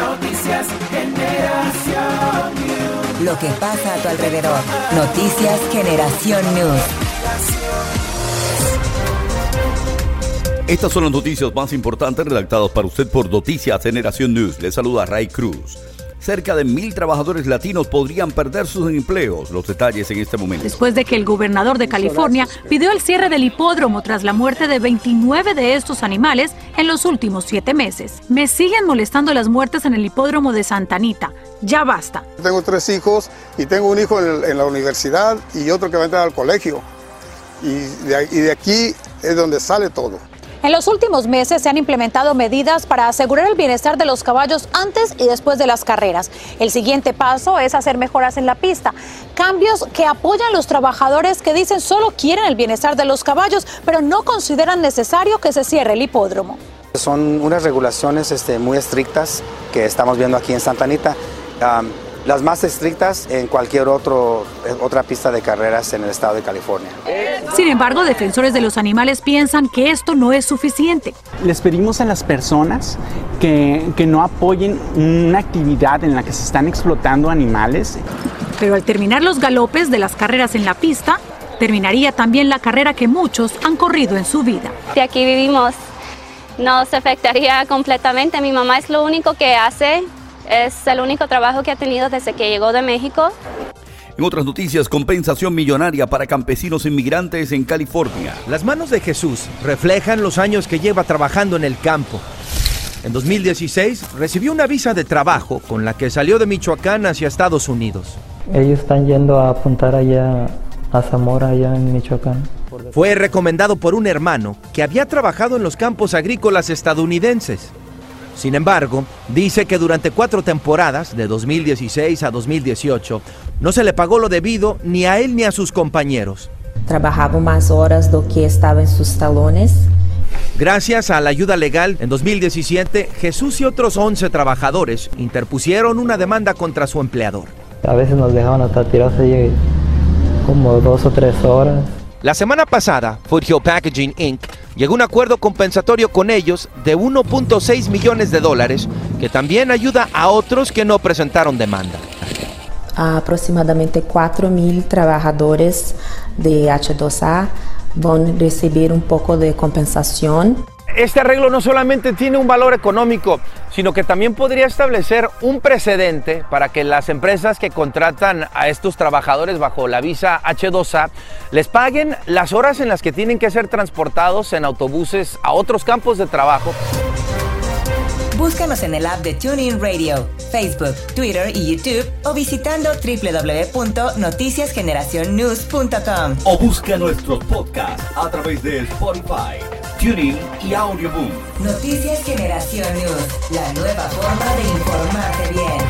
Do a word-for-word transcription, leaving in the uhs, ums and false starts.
Noticias Generación News. Lo que pasa a tu alrededor. Noticias Generación News. Estas son las noticias más importantes redactadas para usted por Noticias Generación News. Le saluda Ray Cruz. Cerca de mil trabajadores latinos podrían perder sus empleos. Los detalles en este momento. Después de que el gobernador de California pidió el cierre del hipódromo tras la muerte de veintinueve de estos animales en los últimos siete meses. Me siguen molestando las muertes en el hipódromo de Santa Anita. Ya basta. Tengo tres hijos y tengo un hijo en, en la universidad y otro que va a entrar al colegio. Y de, y de aquí es donde sale todo. En los últimos meses se han implementado medidas para asegurar el bienestar de los caballos antes y después de las carreras. El siguiente paso es hacer mejoras en la pista. Cambios que apoyan a los trabajadores que dicen solo quieren el bienestar de los caballos, pero no consideran necesario que se cierre el hipódromo. Son unas regulaciones este, muy estrictas que estamos viendo aquí en Santa Anita. Um, las más estrictas en cualquier otro, otra pista de carreras en el estado de California. Sin embargo, defensores de los animales piensan que esto no es suficiente. Les pedimos a las personas que, que no apoyen una actividad en la que se están explotando animales. Pero al terminar los galopes de las carreras en la pista, terminaría también la carrera que muchos han corrido en su vida. De aquí vivimos, nos afectaría completamente. Mi mamá es lo único que hace. Es el único trabajo que ha tenido desde que llegó de México. En otras noticias, compensación millonaria para campesinos inmigrantes en California. Las manos de Jesús reflejan los años que lleva trabajando en el campo. En dos mil dieciséis recibió una visa de trabajo con la que salió de Michoacán hacia Estados Unidos. Ellos están yendo a apuntar allá a Zamora, allá en Michoacán. Fue recomendado por un hermano que había trabajado en los campos agrícolas estadounidenses. Sin embargo, dice que durante cuatro temporadas, de dos mil dieciséis a dos mil dieciocho, no se le pagó lo debido ni a él ni a sus compañeros. Trabajaba más horas do que estaba en sus talones. Gracias a la ayuda legal, en dos mil diecisiete, Jesús y otros once trabajadores interpusieron una demanda contra su empleador. A veces nos dejaban hasta tirados allí como dos o tres horas. La semana pasada, Foothill Packaging incorporated llegó a un acuerdo compensatorio con ellos de uno punto seis millones de dólares, que también ayuda a otros que no presentaron demanda. Aproximadamente cuatro mil trabajadores de H dos A van a recibir un poco de compensación. Este arreglo no solamente tiene un valor económico, sino que también podría establecer un precedente para que las empresas que contratan a estos trabajadores bajo la visa H dos A les paguen las horas en las que tienen que ser transportados en autobuses a otros campos de trabajo. Búscanos en el app de TuneIn Radio, Facebook, Twitter y YouTube o visitando doble u doble u doble u punto noticias generación news punto com. O busca nuestros podcasts a través de Spotify, TuneIn y Audioboom. Noticias Generación News, la nueva forma de informarte bien.